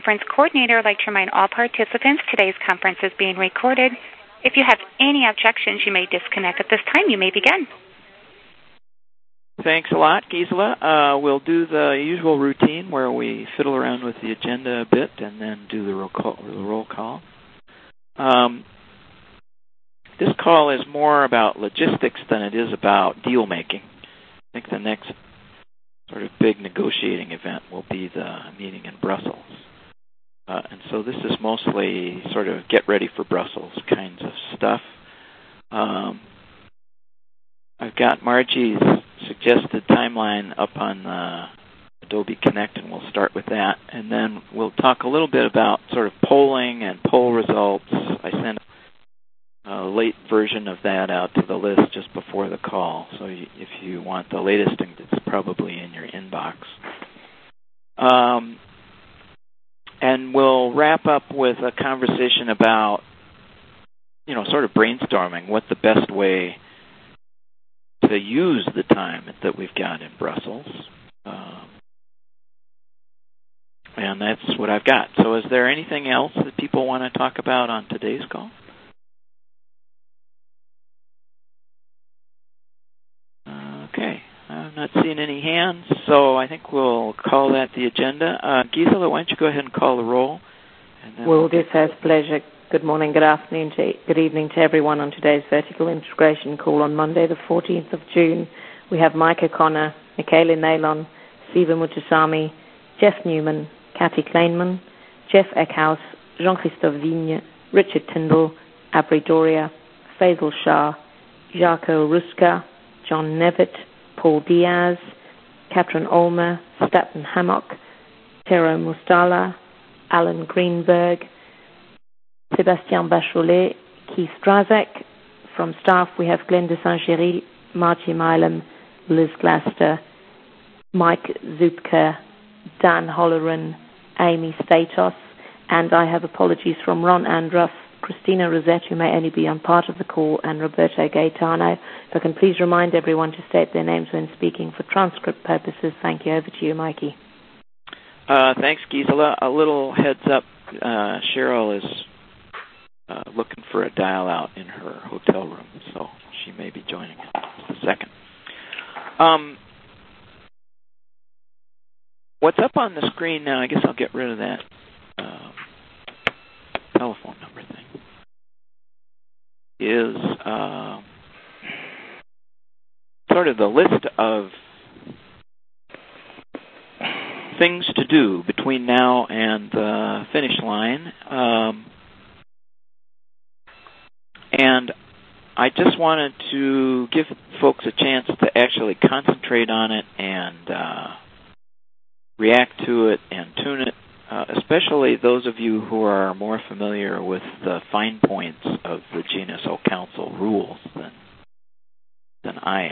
Conference coordinator would like to remind all participants today's conference is being recorded. If you have any objections, you may disconnect at this time. You may begin. Thanks a lot, Gisela. We'll do the usual routine where we fiddle around with the agenda a bit and then do the roll call. This call is more about logistics than it is about deal making. I think the next sort of big negotiating event will be the meeting in Brussels. And so this is mostly sort of get ready for Brussels kinds of stuff. I've got Margie's suggested timeline up on the Adobe Connect, and we'll start with that. And then we'll talk a little bit about sort of polling and poll results. I sent a late version of that out to the list just before the call. So if you want the latest thing, it's probably in your inbox. And we'll wrap up with a conversation about, sort of brainstorming what the best way to use the time that we've got in Brussels. And that's what I've got. So is there anything else that people want to talk about on today's call? Okay. I'm not seeing any hands, so I think we'll call that the agenda. Gisela, why don't you go ahead and call the roll? Will do, sir. It's a pleasure. Good morning, good afternoon, good evening to everyone on today's Vertical Integration call on Monday, the 14th of June. We have Mike O'Connor, Michaela Nalon, Siva Mutusami, Jeff Newman, Kathy Kleinman, Jeff Eckhouse, Jean-Christophe Vigne, Richard Tyndall, Abri Doria, Faisal Shah, Jaco Ruska, John Nevitt, Paul Diaz, Catherine Olmer, Stephen Hammock, Tero Mustala, Alan Greenberg, Sébastien Bacholet, Keith Strazek. From staff, we have Glenda Saint-Géry, Margie Milam, Liz Glaster, Mike Zupka, Dan Holleran, Amy Statos, and I have apologies from Ron Andruff, Christina Rosette, who may only be on part of the call, and Roberto Gaetano. If I can please remind everyone to state their names when speaking for transcript purposes. Thank you. Over to you, Mikey. Thanks, Gisela. A little heads up, Cheryl is looking for a dial-out in her hotel room, so she may be joining us in a second. What's up on the screen now, I guess I'll get rid of that telephone number thing, is sort of the list of things to do between now and the finish line. And I just wanted to give folks a chance to actually concentrate on it and react to it and tune it, especially those of you who are more familiar with the fine points of the GNSO Council rules than I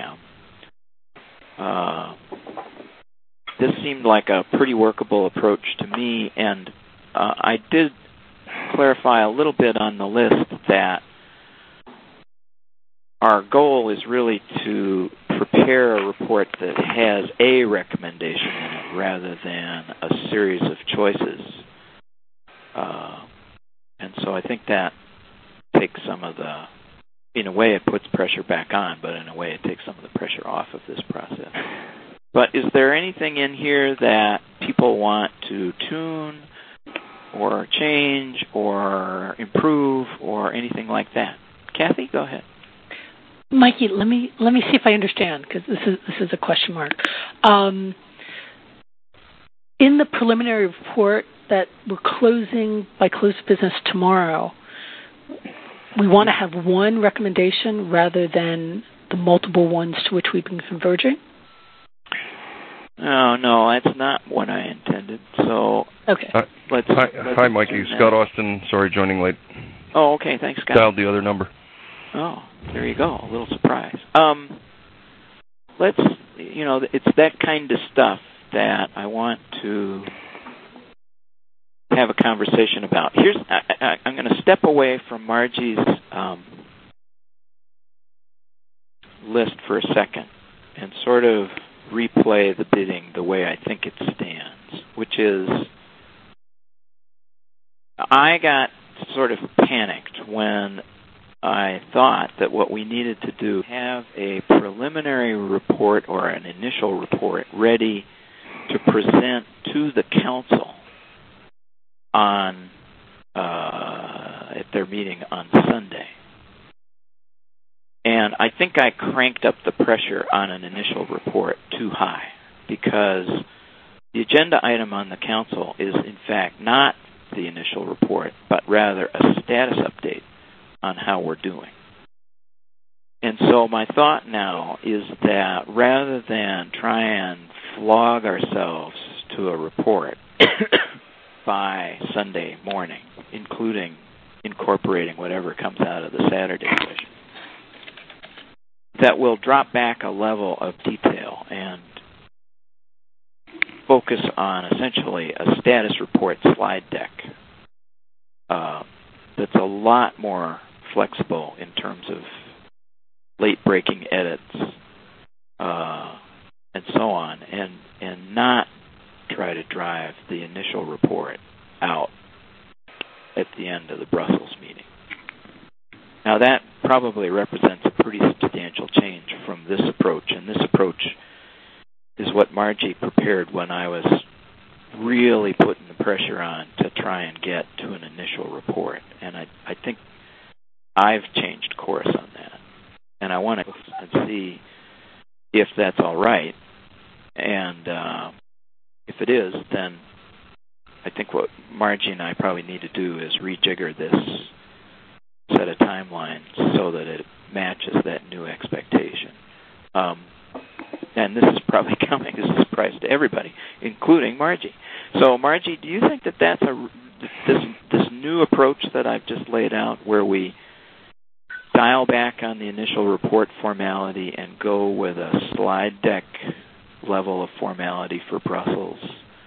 am. This seemed like a pretty workable approach to me, and I did clarify a little bit on the list that our goal is really to prepare a report that has a recommendation in it rather than a series of choices. And so I think that takes some of the, in a way it puts pressure back on, but in a way it takes some of the pressure off of this process. But is there anything in here that people want to tune or change or improve or anything like that? Kathy, go ahead. Mikey, let me see if I understand, because this is a question mark. In the preliminary report that we're closing by close of business tomorrow, we want to have one recommendation rather than the multiple ones to which we've been converging? Oh, no, that's not what I intended. So okay. Hi, Mikey. Scott Austin. Sorry, joining late. Oh, okay. Thanks, Scott. Dialed the other number. Oh, there you go. A little surprise. It's that kind of stuff that I want to have a conversation about. I'm going to step away from Margie's list for a second and sort of replay the bidding the way I think it stands, which is I got sort of panicked when I thought that what we needed to do have a preliminary report or an initial report ready to present to the council on at their meeting on Sunday. And I think I cranked up the pressure on an initial report too high, because the agenda item on the council is, in fact, not the initial report, but rather a status update on how we're doing. And so my thought now is that rather than try and flog ourselves to a report by Sunday morning, including incorporating whatever comes out of the Saturday session, that we'll drop back a level of detail and focus on essentially a status report slide deck that's a lot more flexible in terms of late-breaking edits and so on, and not try to drive the initial report out at the end of the Brussels meeting. Now, that probably represents a pretty substantial change from this approach, and this approach is what Margie prepared when I was really putting the pressure on to try and get to an initial report. And I think I've changed course on that. And I want to see if that's all right. And if it is, then I think what Margie and I probably need to do is rejigger this set of timelines so that it matches that new expectation. And this is probably coming as a surprise to everybody, including Margie. So, Margie, do you think that that's this new approach that I've just laid out, where we dial back on the initial report formality and go with a slide deck level of formality for Brussels,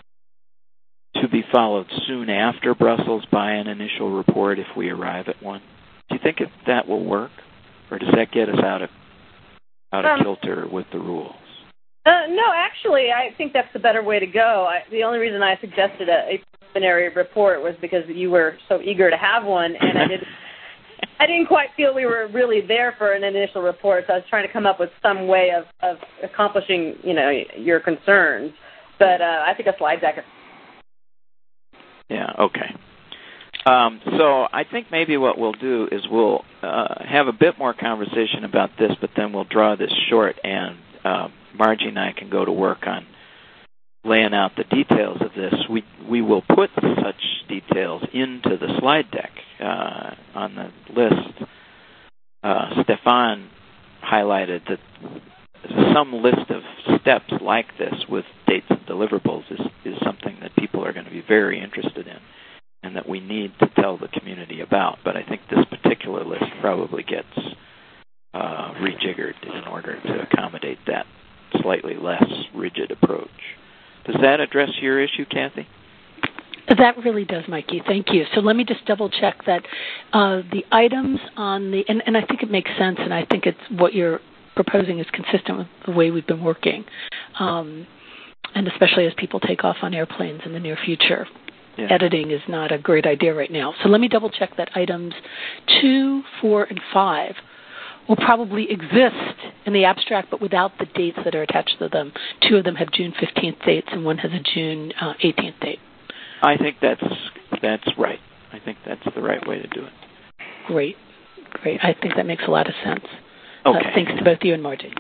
to be followed soon after Brussels by an initial report if we arrive at one? Do you think that will work, or does that get us out of kilter with the rules? No, actually, I think that's the better way to go. The only reason I suggested a preliminary report was because you were so eager to have one, and I didn't quite feel we were really there for an initial report. So I was trying to come up with some way of accomplishing, your concerns. But I think a slide deck is. Yeah. Okay. So I think maybe what we'll do is we'll have a bit more conversation about this, but then we'll draw this short, and Margie and I can go to work on laying out the details of this. We will put such details into the slide deck on the list. Stefan highlighted that some list of steps like this with dates and deliverables is something that people are going to be very interested in, and that we need to tell the community about. But I think this particular list probably gets rejiggered in order to accommodate that slightly less rigid approach. Does that address your issue, Kathy? That really does, Mikey. Thank you. So let me just double-check that the items on the, and I think it makes sense, and I think it's what you're proposing is consistent with the way we've been working, and especially as people take off on airplanes in the near future. Yeah. Editing is not a great idea right now. So let me double-check that items 2, 4, and 5 will probably exist in the abstract, but without the dates that are attached to them. 2 of them have June 15th dates, and 1 has a June 18th date. I think that's right. I think that's the right way to do it. Great. I think that makes a lot of sense. Okay. Thanks to both you and Margie.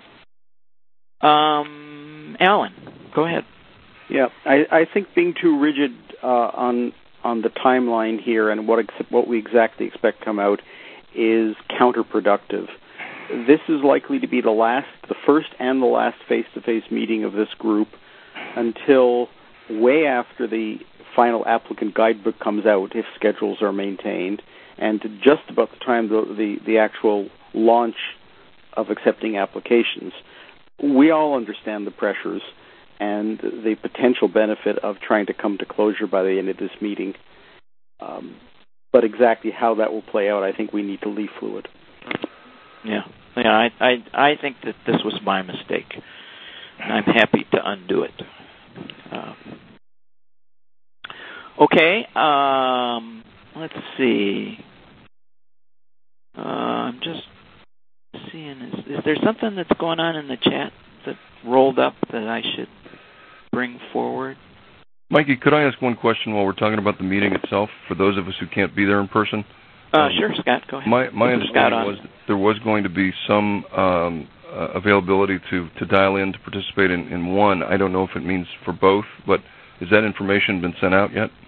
Alan, go ahead. Yeah, I think being too rigid on the timeline here and what we exactly expect to come out is counterproductive. This is likely to be the first and the last face-to-face meeting of this group until way after the final applicant guidebook comes out, if schedules are maintained, and to just about the time the actual launch of accepting applications. We all understand the pressures and the potential benefit of trying to come to closure by the end of this meeting. But exactly how that will play out, I think we need to leave fluid. Yeah. I think that this was my mistake, and I'm happy to undo it. Okay. Let's see. I'm just seeing. Is there something that's going on in the chat that rolled up that I should bring forward? Mikey, could I ask one question while we're talking about the meeting itself for those of us who can't be there in person? Sure, Scott, go ahead. My understanding was that there was going to be some availability to dial in to participate in one. I don't know if it means for both, but has that information been sent out yet?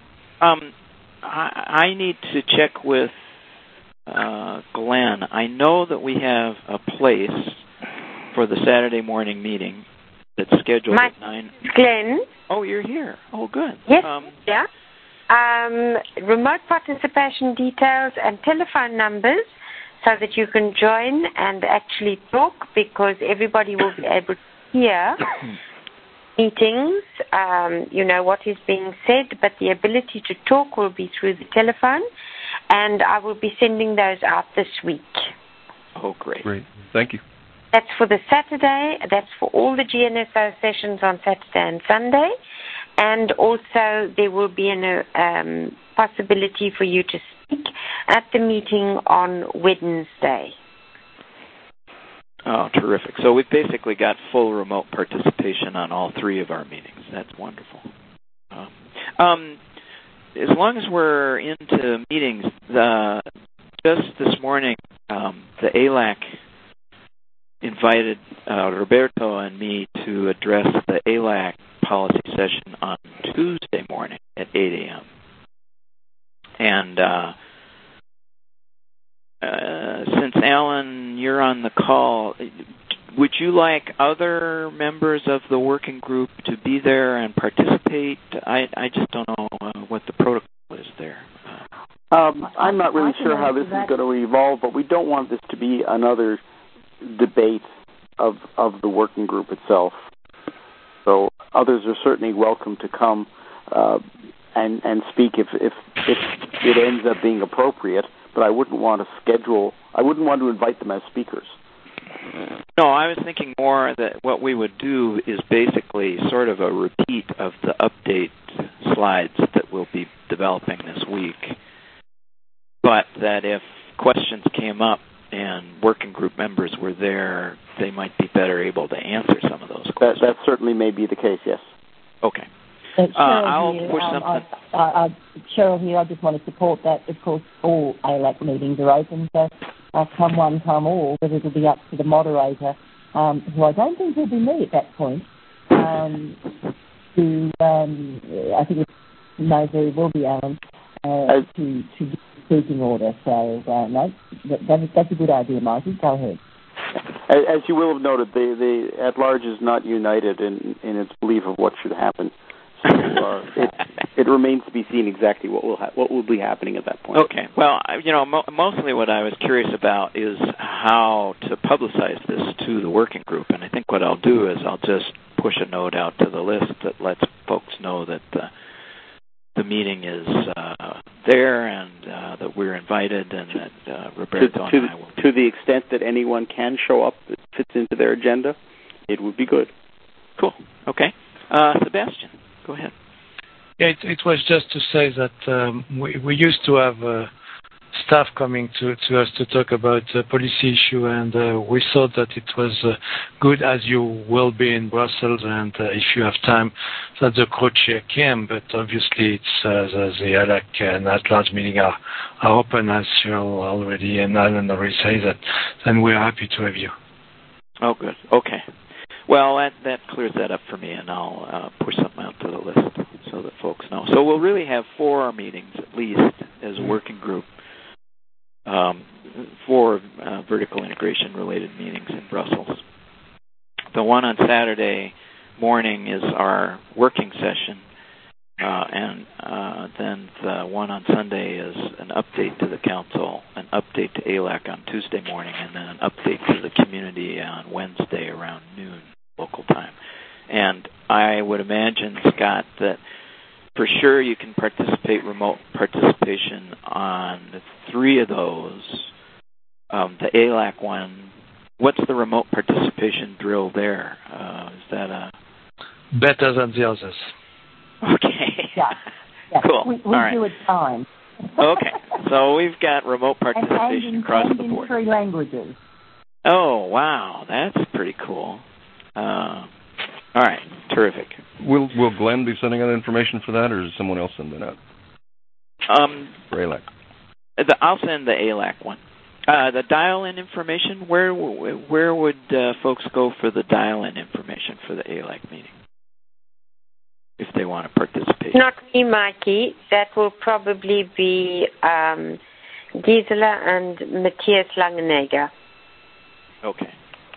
I need to check with Glenn. I know that we have a place for the Saturday morning meeting that's scheduled at 9. Glenn? Oh, you're here. Oh, good. Yes, yeah. Remote participation details and telephone numbers so that you can join and actually talk, because everybody will be able to hear meetings, what is being said, but the ability to talk will be through the telephone, and I will be sending those out this week. Oh, great. Great. Thank you. That's for the Saturday. That's for all the GNSO sessions on Saturday and Sunday. And also there will be a possibility for you to speak at the meeting on Wednesday. Oh, terrific. So we've basically got full remote participation on all 3 of our meetings. That's wonderful. As long as we're into meetings, just this morning, the ALAC invited Roberto and me to address the ALAC policy session on Tuesday morning at 8 a.m. And since, Alan, you're on the call, would you like other members of the working group to be there and participate? I just don't know what the protocol is there. I'm not really sure how this is going to evolve, but we don't want this to be another debate of the working group itself. So others are certainly welcome to come and speak if it ends up being appropriate. But I wouldn't want to invite them as speakers. No, I was thinking more that what we would do is basically sort of a repeat of the update slides that we'll be developing this week. But that if questions came up and working group members were there, they might be better able to answer some of those questions. That certainly may be the case, yes. Okay. I'll push something. Cheryl here, I just want to support that. Of course, all ALAC meetings are open, so come one, come all, but it'll be up to the moderator, who I don't think will be me at that point, I think it may very well be Alan, to give the speaking order. So, no, that's a good idea, Mikey. Go ahead. As you will have noted, the at-large is not united in its belief of what should happen. So it remains to be seen exactly what will be happening at that point. Okay. Well, mostly what I was curious about is how to publicize this to the working group, and I think what I'll do is I'll just push a note out to the list that lets folks know that the meeting is there and that we're invited, and that Roberto and I will. To the extent that anyone can show up that fits into their agenda, it would be good. Cool. Okay. Sebastian, go ahead. Yeah, it was just to say that we used to have staff coming to us to talk about the policy issue, and we thought that it was good, as you will be in Brussels, and if you have time, that the co-chair came, but obviously it's the ALAC and at-large meeting are open, as Cheryl already and Alan already say that, and we're happy to have you. Oh, good. Okay. Well, that clears that up for me, and I'll push something out to the list so that folks know. So we'll really have 4 meetings at least as a working group, 4 vertical integration-related meetings in Brussels. The one on Saturday morning is our working session, and then the one on Sunday is an update to the council, an update to ALAC on Tuesday morning, and then an update to the community on Wednesday around noon local time. And I would imagine, Scott, that for sure you can participate, remote participation on 3 of those. The ALAC one, what's the remote participation drill there? Is that a... Better than the others. Okay. Yeah. Yeah, cool. We All right. do it time. Okay, so we've got remote participation across the board. And in 3 languages. Oh, wow, that's pretty cool. All right, terrific. Will Glenn be sending out information for that, or does someone else send that out? For ALAC. I'll send the ALAC one. The dial-in information, where would folks go for the dial-in information for the ALAC meeting if they want to participate? Not me, Mikey. That will probably be Gisela and Matthias Langenegger. Okay.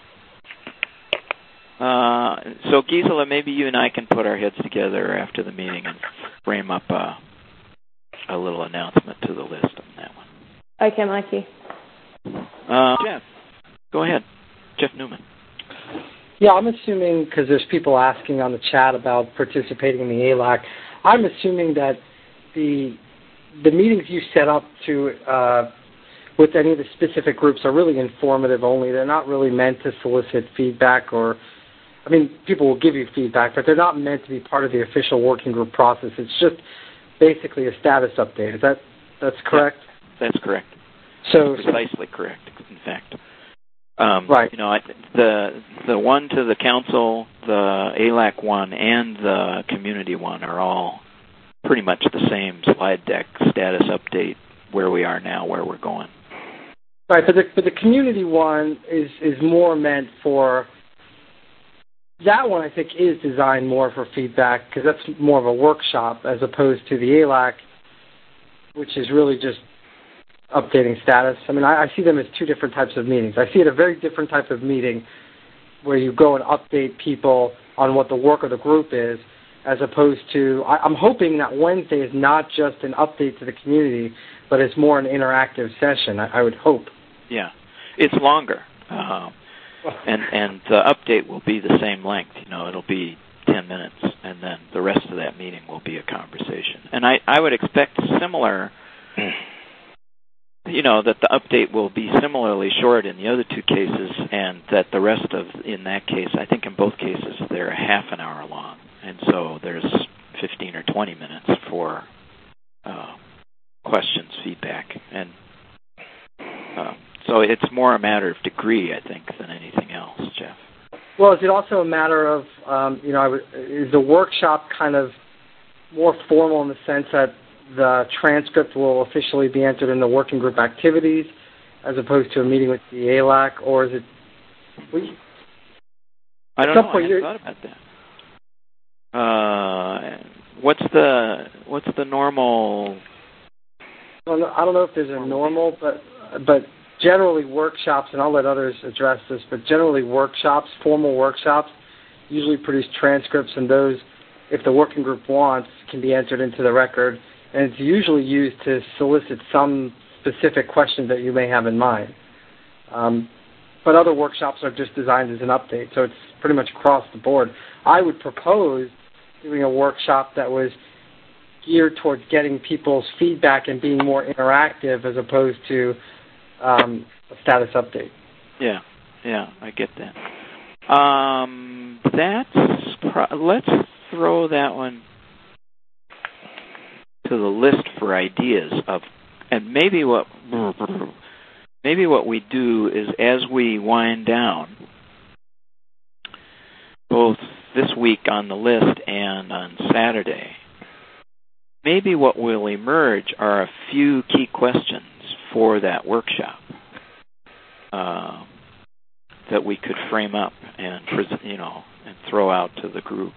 So, Gisela, maybe you and I can put our heads together after the meeting and frame up a little announcement to the list on that one. Okay, Mikey. Jeff, go ahead. Jeff Newman. Yeah, I'm assuming, because there's people asking on the chat about participating in the ALAC, I'm assuming that the meetings you set up to with any of the specific groups are really informative only. They're not really meant to solicit feedback people will give you feedback, but they're not meant to be part of the official working group process. It's just basically a status update. That's correct? Yeah, that's correct. So precisely correct, in fact. Right. The one to the council, the ALAC one, and the community one are all pretty much the same slide deck, status update, where we are now, where we're going. Right, but the community one is more meant for. That one, I think, is designed more for feedback because that's more of a workshop as opposed to the ALAC, which is really just updating status. I see them as 2 different types of meetings. I see it a very different type of meeting where you go and update people on what the work of the group is, as opposed to, I'm hoping that Wednesday is not just an update to the community, but it's more an interactive session, I would hope. Yeah, it's longer. And the update will be the same length. It'll be 10 minutes, and then the rest of that meeting will be a conversation. And I would expect similar, that the update will be similarly short in the other 2 cases, and that the rest in that case, I think in both cases, they're a half an hour long. And so there's 15 or 20 minutes for questions, feedback, and so it's more a matter of degree, I think, than anything else, Jeff. Well, is it also a matter of, is the workshop kind of more formal in the sense that the transcript will officially be entered in the working group activities as opposed to a meeting with the ALAC, or is it... I don't know. I hadn't thought about that. What's the normal... Well, I don't know if there's a normal, but generally workshops, and I'll let others address this, but generally formal workshops, usually produce transcripts, and those, if the working group wants, can be entered into the record, and it's usually used to solicit some specific questions that you may have in mind. But other workshops are just designed as an update, so it's pretty much across the board. I would propose doing a workshop that was geared towards getting people's feedback and being more interactive as opposed to a status update. Yeah, I get that. Let's throw that one to the list for ideas of, and maybe what we do is as we wind down, both this week on the list and on Saturday, maybe what will emerge are a few key questions for that workshop that we could frame up and and throw out to the group.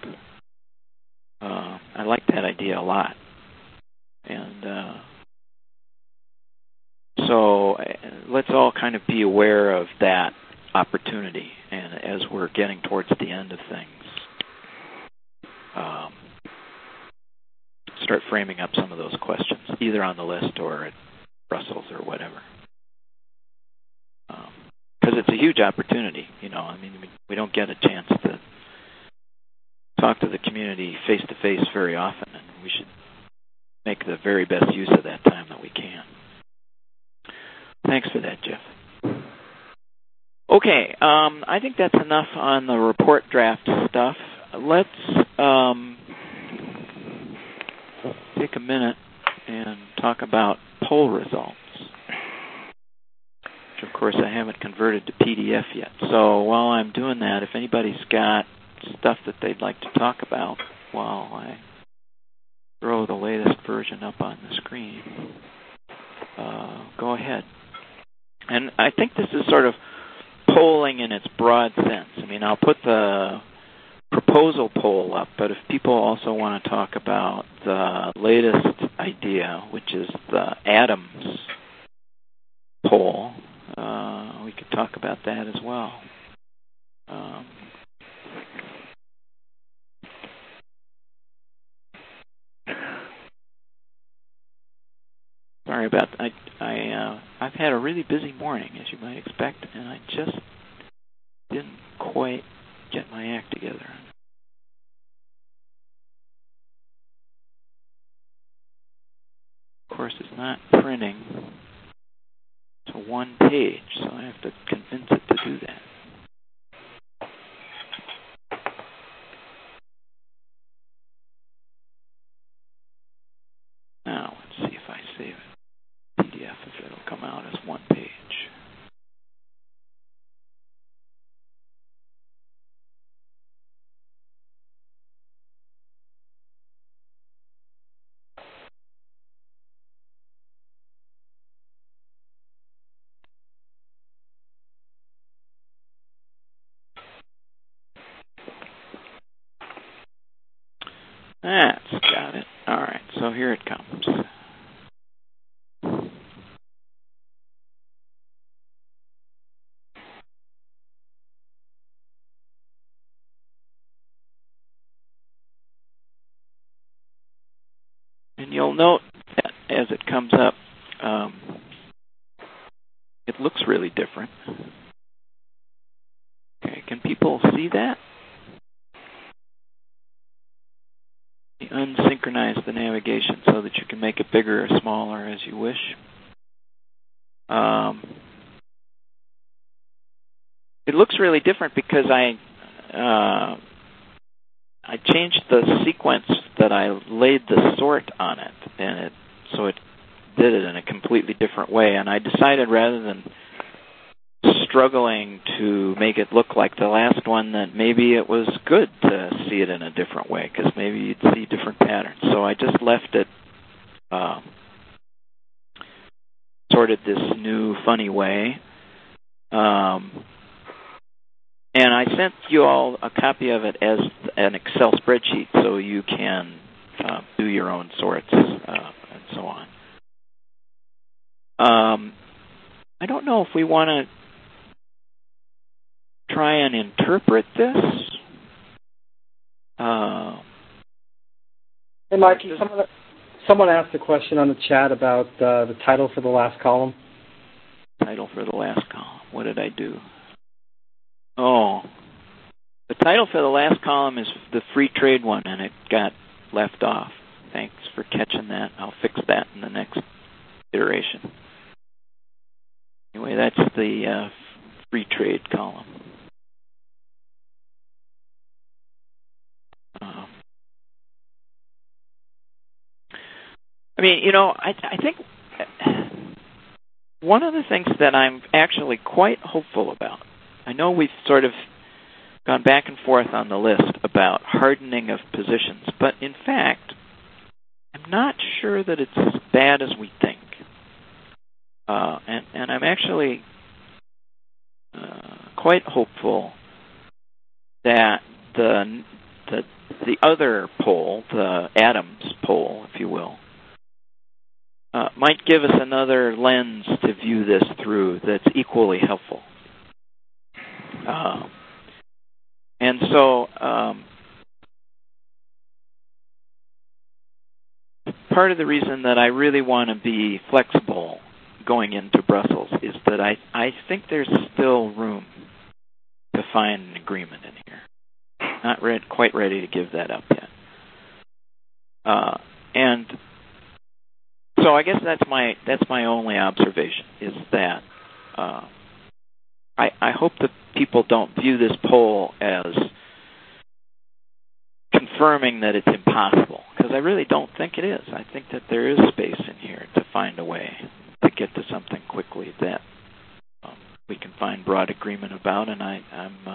I like that idea a lot, and so let's all kind of be aware of that opportunity, and as we're getting towards the end of things, start framing up some of those questions, either on the list or at Brussels or whatever. Because it's a huge opportunity, we don't get a chance to talk to the community face-to-face very often, and we should make the very best use of that time that we can. Thanks for that, Jeff. Okay, I think that's enough on the report draft stuff. Let's take take a minute and talk about poll results, which of course I haven't converted to PDF yet. So while I'm doing that, if anybody's got stuff that they'd like to talk about while I throw the latest version up on the screen, go ahead. And I think this is sort of polling in its broad sense. I mean, I'll put the proposal poll up, but if people also want to talk about the latest idea, which is the atoms poll, we could talk about that as well. Sorry about that. I've had a really busy morning, as you might expect, and I just didn't quite get my act together. Of course, it's not printing to one page, so I have to convince it to do that. Now, let's see if I save it. PDF, if it'll come out as one page. That's got it. All right, so here it comes. And you'll note that as it comes up, it looks really different. Okay, can people see that? You unsynchronize the navigation so that you can make it bigger or smaller as you wish. It looks really different because I changed the sequence that I laid the sort on it, and so it did it in a completely different way. And I decided, rather than struggling to make it look like the last one, that maybe it was good to see it in a different way, because maybe you'd see different patterns. So I just left it sorted this new funny way. And I sent you all a copy of it as an Excel spreadsheet, so you can do your own sorts and so on. I don't know if we want to try and interpret this. Hey, Mikey, someone asked a question on the chat about the title for the last column. Title for the last column. What did I do? Oh, the title for the last column is the free trade one, and it got left off. Thanks for catching that. I'll fix that in the next iteration. Anyway, that's the free trade column. I mean, you know, I think one of the things that I'm actually quite hopeful about, I know we've sort of gone back and forth on the list about hardening of positions, but in fact, I'm not sure that it's as bad as we think. And I'm actually quite hopeful that the other poll, the atoms poll, if you will, might give us another lens to view this through that's equally helpful. And so part of the reason that I really want to be flexible going into Brussels is that I think there's still room to find an agreement in here. Not quite ready to give that up yet. And so I guess that's my only observation, is that I hope that people don't view this poll as confirming that it's impossible, because because I really don't think it is. I think that there is space in here to find a way to get to something quickly that we can find broad agreement about, and I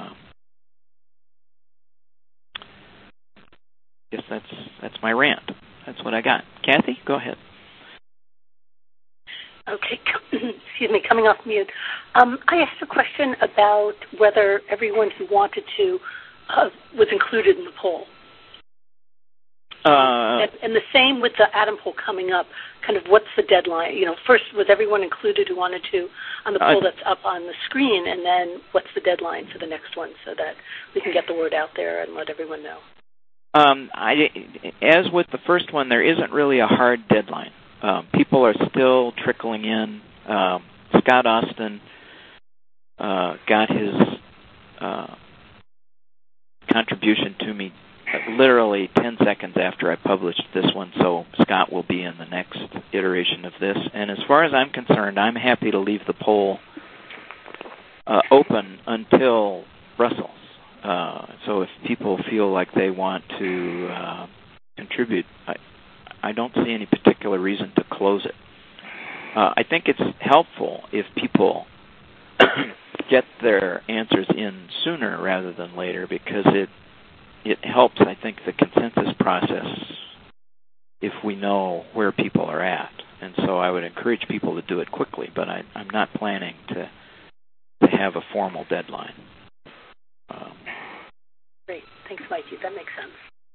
guess that's my rant. That's what I got. Kathy, go ahead. Okay, excuse me, coming off mute. I asked a question about whether everyone who wanted to was included in the poll. And the same with the Atom poll coming up. Kind of what's the deadline? First, was everyone included who wanted to on the poll that's up on the screen, and then what's the deadline for the next one so that we can get the word out there and let everyone know? As with the first one, there isn't really a hard deadline. People are still trickling in. Scott Austin got his contribution to me literally 10 seconds after I published this one, so Scott will be in the next iteration of this. And as far as I'm concerned, I'm happy to leave the poll open until Brussels. So if people feel like they want to contribute, I don't see any particular reason to close it. I think it's helpful if people get their answers in sooner rather than later, because it helps, I think, the consensus process if we know where people are at. And so I would encourage people to do it quickly, but I'm not planning to have a formal deadline. Great. Thanks, Mikey. That makes sense.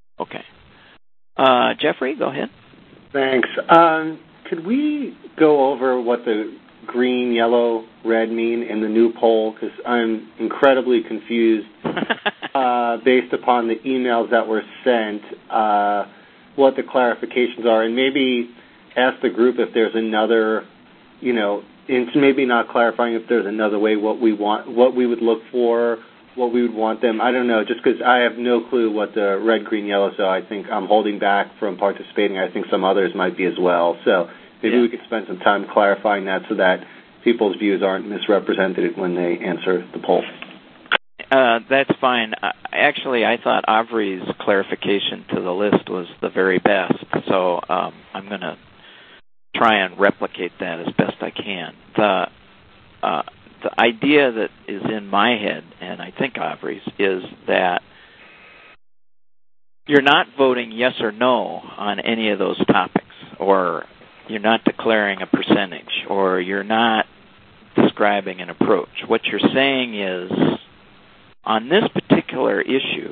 Okay. Jeffrey, go ahead. Thanks. Could we go over what the green, yellow, red mean in the new poll? Because I'm incredibly confused based upon the emails that were sent, what the clarifications are, and maybe ask the group if there's another, it's maybe not clarifying if there's another way, what we want, what we would look for, what we would want them. I don't know, just because I have no clue what the red, green, yellow, so I think I'm holding back from participating. I think some others might be as well. So maybe we could spend some time clarifying that so that people's views aren't misrepresented when they answer the poll. That's fine. Actually, I thought Avri's clarification to the list was the very best, so I'm going to try and replicate that as best I can. The idea that is in my head, and I think Avri's, is that you're not voting yes or no on any of those topics, or you're not declaring a percentage, or you're not describing an approach. What you're saying is, on this particular issue,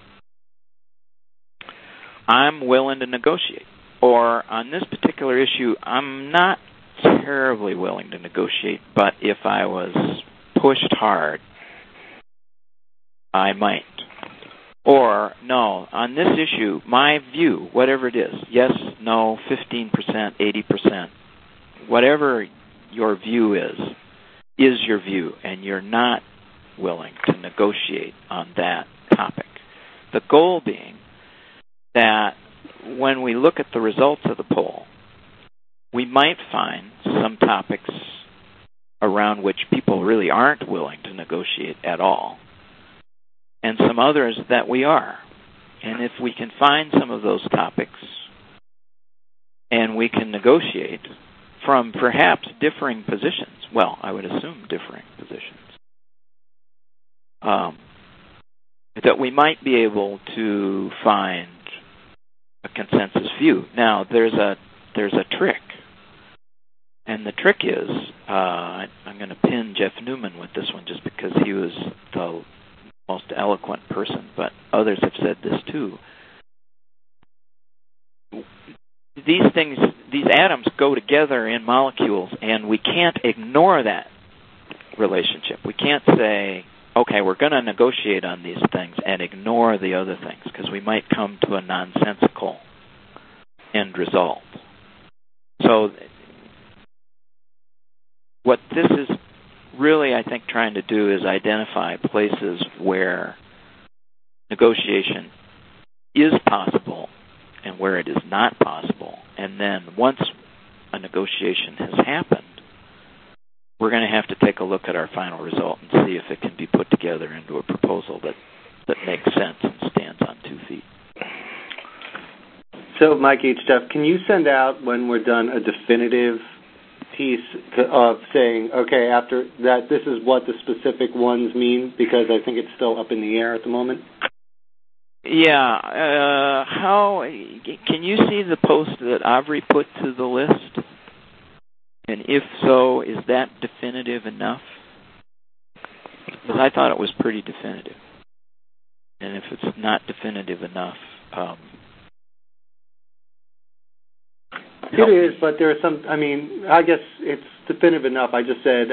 I'm willing to negotiate. Or on this particular issue, I'm not terribly willing to negotiate, but if I was pushed hard, I might. Or, no, on this issue, my view, whatever it is, yes, no, 15%, 80%, whatever your view is your view, and you're not willing to negotiate on that topic. The goal being that when we look at the results of the poll, we might find some topics around which people really aren't willing to negotiate at all, and some others that we are. And if we can find some of those topics and we can negotiate from perhaps differing positions, well, I would assume differing positions, that we might be able to find a consensus view. Now, there's a trick, and the trick is, I'm going to pin Jeff Newman with this one just because he was the most eloquent person, but others have said this too. These things, these atoms go together in molecules, and we can't ignore that relationship. We can't say, okay, we're going to negotiate on these things and ignore the other things, because we might come to a nonsensical end result. So what this is really, I think, trying to do is identify places where negotiation is possible and where it is not possible. And then once a negotiation has happened, we're going to have to take a look at our final result and see if it can be put together into a proposal that makes sense and stands on 2 feet. So, Mike H. Duff, can you send out, when we're done, a definitive piece of saying, okay, after that, this is what the specific ones mean? Because I think it's still up in the air at the moment. Yeah. How can you see the post that Avri put to the list? And if so, is that definitive enough? Because I thought it was pretty definitive. And if it's not definitive enough, it is, but there are some. I mean, I guess it's definitive enough. I just said,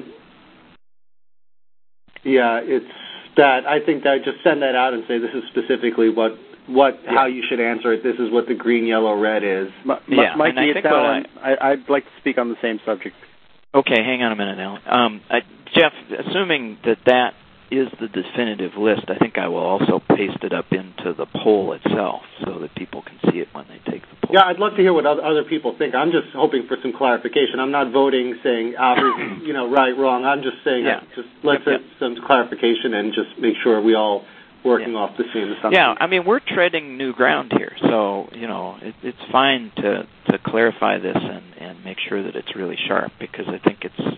it's that. I think that I just send that out and say this is specifically how you should answer it. This is what the green, yellow, red is. Mikey, it's Alan. I'd like to speak on the same subject. Okay, hang on a minute, Alan. Jeff, assuming that is the definitive list, I think I will also paste it up into the poll itself so that people can see it when they take the poll. Yeah, I'd love to hear what other people think. I'm just hoping for some clarification. I'm not voting saying, right, wrong. I'm just saying, let's have some clarification and just make sure we all working off the same assumption. Yeah, I mean, we're treading new ground here, so, it's fine to clarify this and make sure that it's really sharp, because I think it's,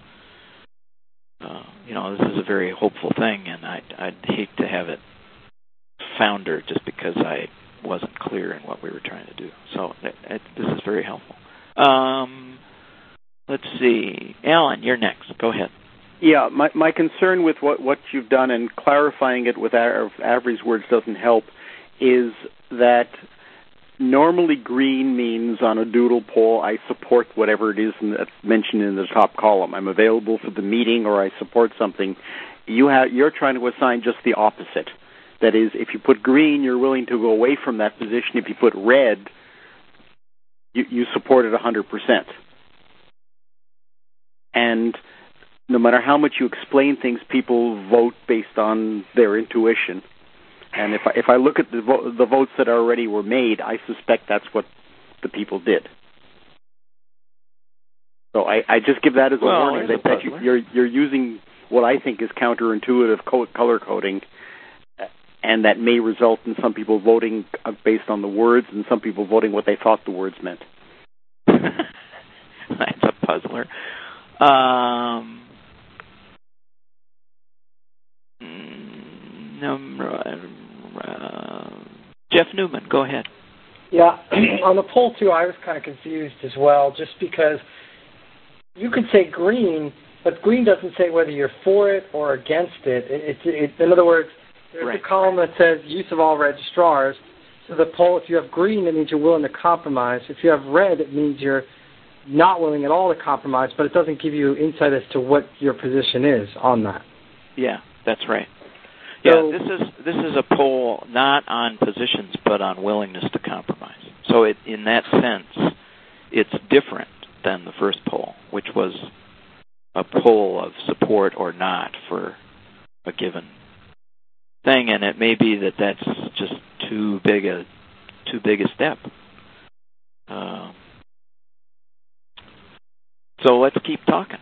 this is a very hopeful thing, and I'd hate to have it founder just because I wasn't clear in what we were trying to do. So this is very helpful. Let's see. Alan, you're next. Go ahead. Yeah, my concern with what you've done and clarifying it with Avri's words doesn't help is that normally green means on a doodle poll I support whatever it is that's mentioned in the top column. I'm available for the meeting or I support something. You're trying to assign just the opposite. That is, if you put green, you're willing to go away from that position. If you put red, you support it 100%. And no matter how much you explain things, people vote based on their intuition. And if I look at the votes that already were made, I suspect that's what the people did. So I just give that as a warning that you're using what I think is counterintuitive color coding, and that may result in some people voting based on the words and some people voting what they thought the words meant. That's a puzzler. Jeff Newman, go ahead. Yeah, on the poll, too, I was kind of confused as well, just because you could say green, but green doesn't say whether you're for it or against it. In other words, there's a column that says use of all registrars. So the poll, if you have green, it means you're willing to compromise. If you have red, it means you're not willing at all to compromise, but it doesn't give you insight as to what your position is on that. Yeah, that's right. Yeah, this is a poll not on positions, but on willingness to compromise. So in that sense, it's different than the first poll, which was a poll of support or not for a given thing, and it may be that that's just too big a step. So let's keep talking.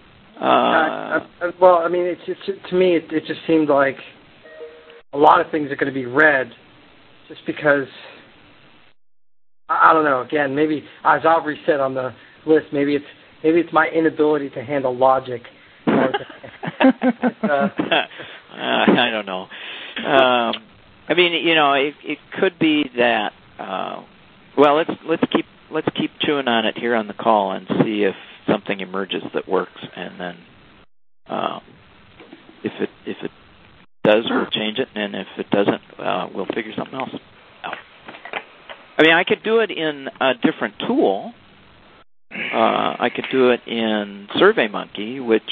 Well, I mean, to me, it just seemed like a lot of things are going to be red, just because, I don't know. Again, maybe as Aubrey said on the list, maybe it's my inability to handle logic. I don't know. I mean, it could be that. Well, let's keep chewing on it here on the call and see if something emerges that works, and then if it does, we'll change it, and if it doesn't, we'll figure something else out. I mean, I could do it in a different tool. I could do it in SurveyMonkey, which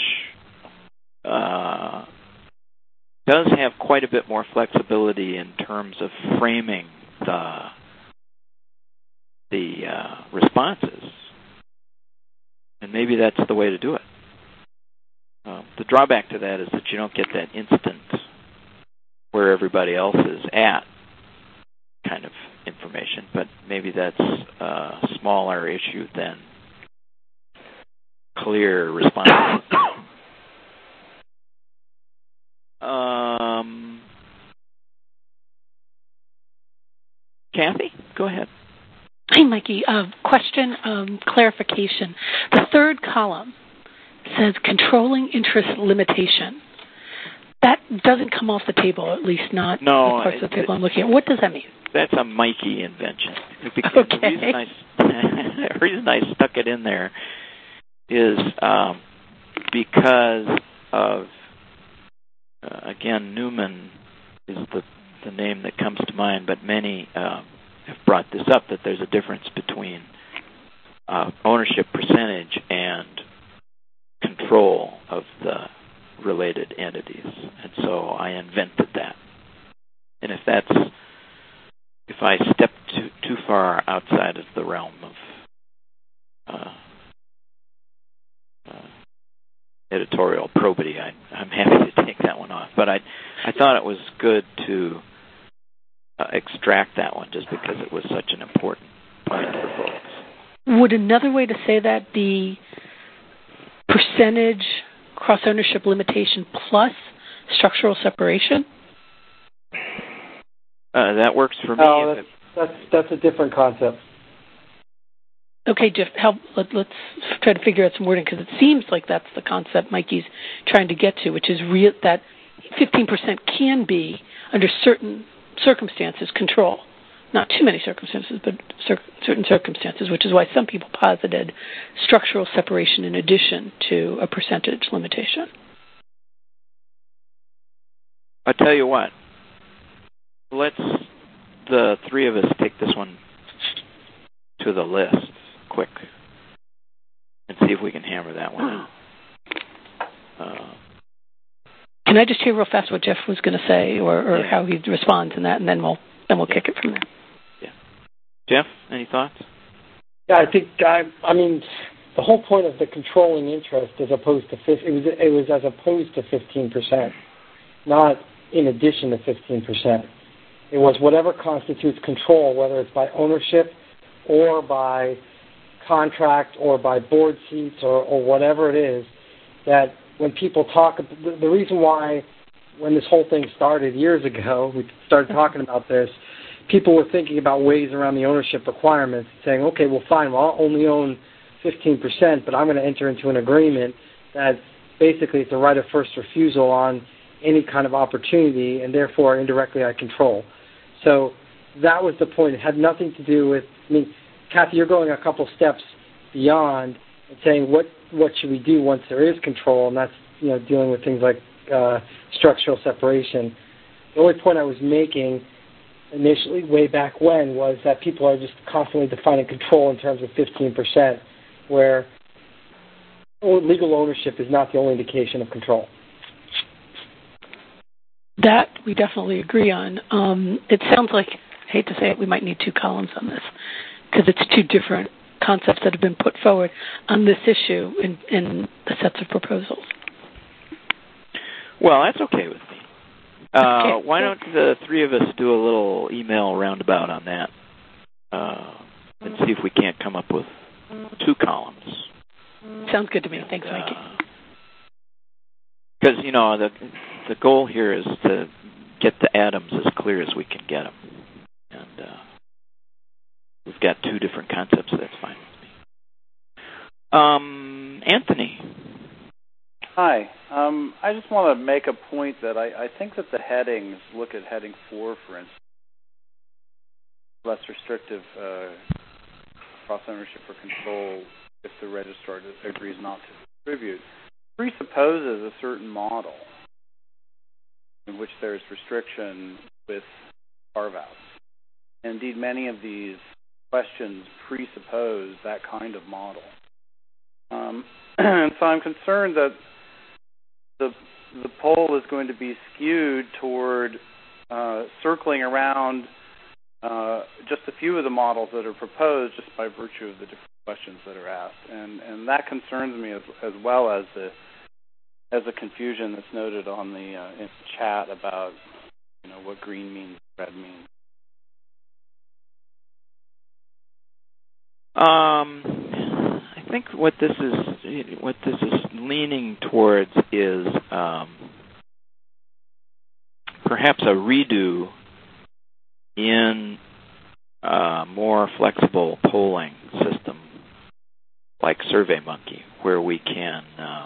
does have quite a bit more flexibility in terms of framing the responses, and maybe that's the way to do it. The drawback to that is that you don't get that instant where everybody else is at kind of information, but maybe that's a smaller issue than clear responses. Kathy, go ahead. Mikey. Question, clarification. The third column says controlling interest limitation. That doesn't come off the table, at least not the parts of the table I'm looking at. What does that mean? That's a Mikey invention. Okay. The reason I stuck it in there is because of, again, Newman is the name that comes to mind, but many have brought this up, that there's a difference between ownership percentage and control of the related entities. And so I invented that. And if I step too far outside of the realm of editorial probity, I'm happy to take that one off. But I thought it was good to extract that one just because it was such an important point for folks. Would another way to say that the percentage cross-ownership limitation plus structural separation? That works for me. No, that's a different concept. Okay, Jeff, let's try to figure out some wording, because it seems like that's the concept Mikey's trying to get to, which is that 15% can be, under certain circumstances, control. Not too many circumstances, but certain circumstances, which is why some people posited structural separation in addition to a percentage limitation. I'll tell you what. Let's, the three of us, take this one to the list quick and see if we can hammer that one out. Can I just hear real fast what Jeff was going to say, or how he responds in that, and then we'll kick it from there. Yeah. Jeff, any thoughts? Yeah, I think I mean the whole point of the controlling interest as opposed to it was as opposed to 15%, not in addition to 15%. It was whatever constitutes control, whether it's by ownership or by contract or by board seats or whatever it is, that when people talk, the reason why when this whole thing started years ago, we started talking about this, people were thinking about ways around the ownership requirements, saying, okay, well, fine, well, I'll only own 15%, but I'm going to enter into an agreement that basically it's a right of first refusal on any kind of opportunity, and therefore indirectly I control. So that was the point. It had nothing to do with, I mean, Kathy, you're going a couple steps beyond and saying what should we do once there is control, and that's, you know, dealing with things like structural separation. The only point I was making initially way back when was that people are just constantly defining control in terms of 15%, where legal ownership is not the only indication of control. That we definitely agree on. It sounds like, I hate to say it, we might need two columns on this, because it's two different concepts that have been put forward on this issue in the sets of proposals. Well, that's okay with me. Okay. Why don't the three of us do a little email roundabout on that and see if we can't come up with two columns. Sounds good to me. Thanks, Mikey. Because, you know, the goal here is to get the atoms as clear as we can get them. And we've got two different concepts. That's fine with me. Anthony. Hi. I just want to make a point that I think that the headings, look at heading 4, for instance, less restrictive cross-ownership or control if the registrar agrees not to distribute, presupposes a certain model in which there's restriction with carve-outs. Indeed, many of these questions presuppose that kind of model. And so I'm concerned that the poll is going to be skewed toward circling around just a few of the models that are proposed just by virtue of the different questions that are asked. And that concerns me as well as the confusion that's noted on the in the chat about, you know, what green means, red means. I think what this is leaning towards is perhaps a redo in more flexible polling system like SurveyMonkey, where we can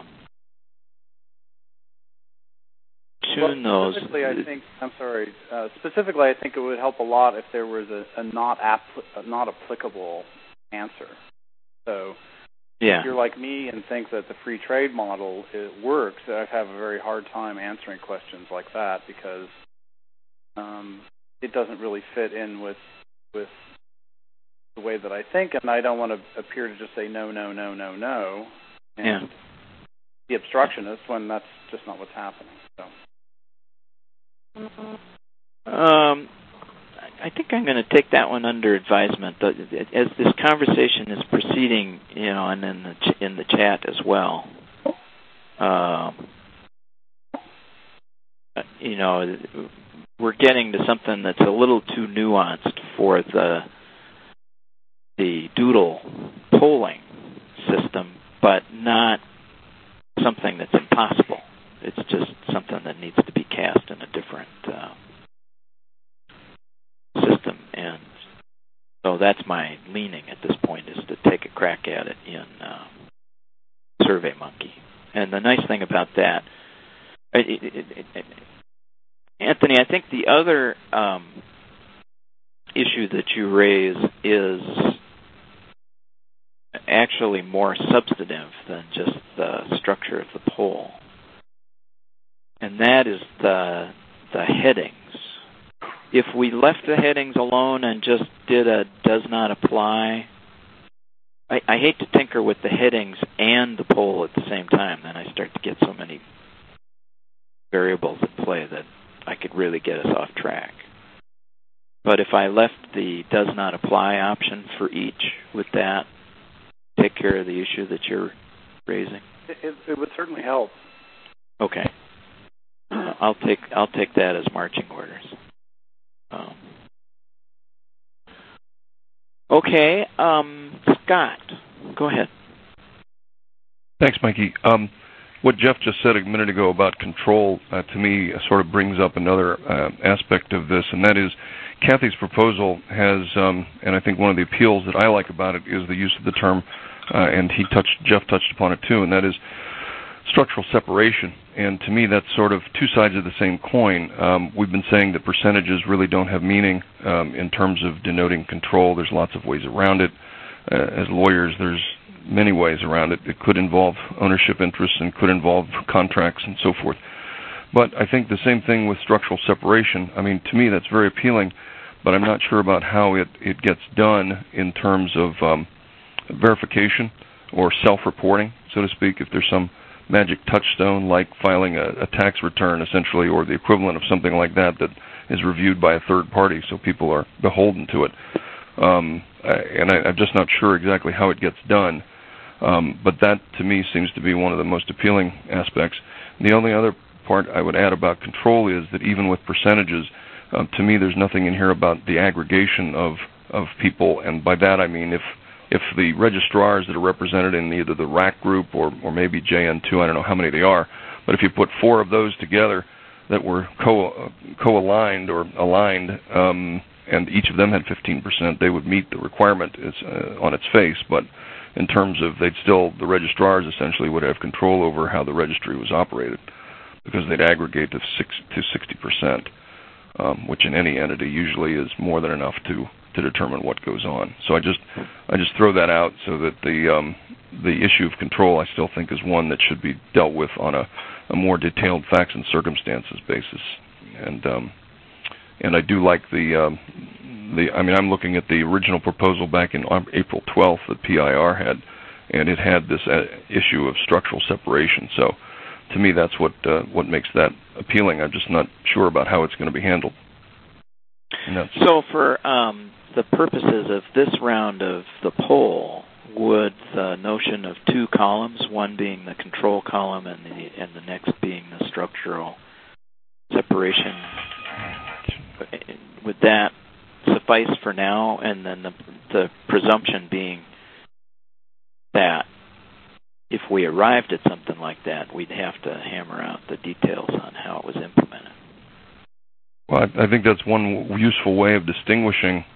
tune those. Specifically, I think it would help a lot if there was a not applicable answer. So if you're like me and think that the free trade model works, I have a very hard time answering questions like that because it doesn't really fit in with the way that I think, and I don't want to appear to just say no, and be obstructionist when that's just not what's happening. So. I think I'm going to take that one under advisement. As this conversation is proceeding, and in the chat as well, we're getting to something that's a little too nuanced for the Doodle polling system, but not something that's impossible. It's just something that needs to be cast in a different system. And so that's my leaning at this point, is to take a crack at it in SurveyMonkey. And the nice thing about that, Anthony, I think the other issue that you raise is actually more substantive than just the structure of the poll. And that is the headings. If we left the headings alone and just did a does not apply, I hate to tinker with the headings and the poll at the same time. Then I start to get so many variables at play that I could really get us off track. But if I left the does not apply option for each, would that take care of the issue that you're raising? It would certainly help. Okay. I'll take that as marching orders. Okay, Scott, go ahead. Thanks, Mikey. What Jeff just said a minute ago about control, to me, sort of brings up another aspect of this, and that is Kathy's proposal has, and I think one of the appeals that I like about it is the use of the term, and Jeff touched upon it too, and that is structural separation. And to me, that's sort of two sides of the same coin. We've been saying that percentages really don't have meaning in terms of denoting control. There's lots of ways around it. As lawyers, there's many ways around it. It could involve ownership interests and could involve contracts and so forth. But I think the same thing with structural separation. I mean, to me, that's very appealing, but I'm not sure about how it gets done in terms of verification or self-reporting, so to speak, if there's some magic touchstone like filing a tax return, essentially, or the equivalent of something like that that is reviewed by a third party, so people are beholden to it. And I'm just not sure exactly how it gets done. But that, to me, seems to be one of the most appealing aspects. The only other part I would add about control is that even with percentages, to me, there's nothing in here about the aggregation of people, and by that I mean if the registrars that are represented in either the RAC group or maybe JN2, I don't know how many they are, but if you put four of those together that were co-aligned or aligned, and each of them had 15%, they would meet the requirement on its face. But in terms of the registrars essentially would have control over how the registry was operated because they'd aggregate to 60%, which in any entity usually is more than enough to determine what goes on. So I just throw that out so that the issue of control I still think is one that should be dealt with on a more detailed facts and circumstances basis. And I do like I'm looking at the original proposal back in April 12th that PIR had, and it had this issue of structural separation. So to me, that's what makes that appealing. I'm just not sure about how it's going to be handled. So for the purposes of this round of the poll, would the notion of two columns, one being the control column and the next being the structural separation, would that suffice for now? And then the presumption being that if we arrived at something like that, we'd have to hammer out the details on how it was implemented. Well, I think that's one useful way of distinguishing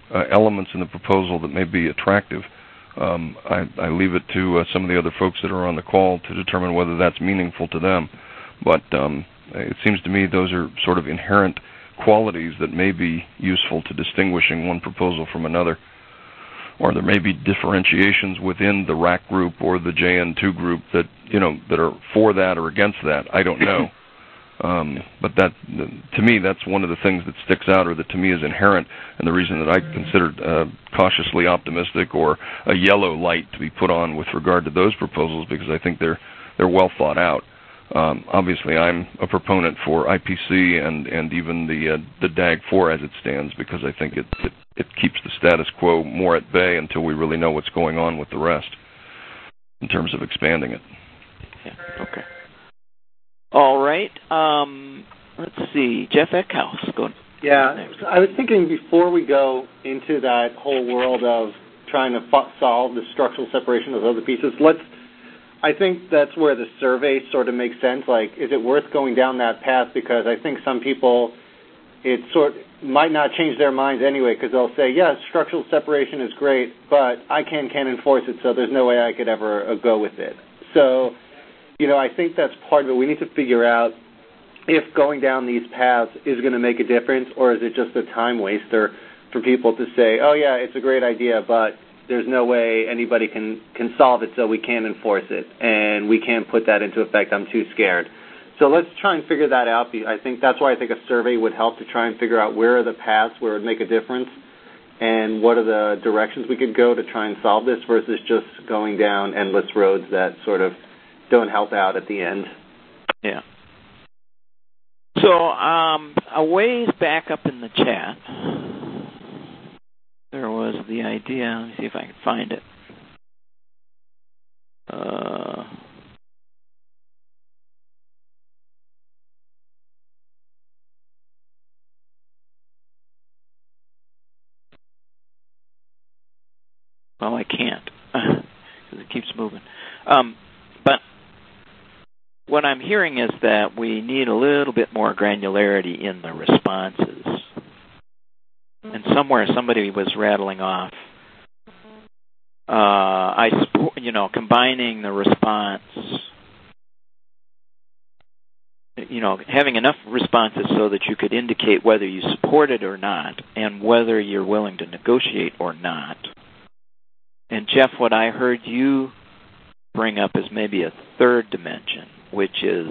elements in the proposal that may be attractive. I leave it to some of the other folks that are on the call to determine whether that's meaningful to them. But it seems to me those are sort of inherent qualities that may be useful to distinguishing one proposal from another. Or there may be differentiations within the RAC group or the JN2 group that are for that or against that. I don't know. But that, to me, that's one of the things that sticks out, or that to me is inherent, and the reason that I considered cautiously optimistic or a yellow light to be put on with regard to those proposals, because I think they're well thought out. Obviously, I'm a proponent for IPC and even the DAG-4 as it stands, because I think it keeps the status quo more at bay until we really know what's going on with the rest in terms of expanding it. Yeah. Okay. All right. Let's see. Jeff Eckhouse. Go. Yeah. I was thinking before we go into that whole world of trying to solve the structural separation of other pieces, I think that's where the survey sort of makes sense. Like, is it worth going down that path? Because I think some people, it might not change their minds anyway, because they'll say, yes, structural separation is great, but I can't enforce it, so there's no way I could ever go with it. So, I think that's part of it. We need to figure out if going down these paths is going to make a difference, or is it just a time waster for people to say, oh, yeah, it's a great idea, but there's no way anybody can solve it, so we can't enforce it, and we can't put that into effect. I'm too scared. So let's try and figure that out. I think that's why I think a survey would help to try and figure out where are the paths where it would make a difference, and what are the directions we could go to try and solve this versus just going down endless roads that sort of don't help out at the end. Yeah. So a ways back up in the chat, there was the idea. Let me see if I can find it. Well, I can't because it keeps moving. But what I'm hearing is that we need a little bit more granularity in the responses. And somewhere somebody was rattling off, combining the response, having enough responses so that you could indicate whether you support it or not, and whether you're willing to negotiate or not. And Jeff, what I heard you bring up is maybe a third dimension, which is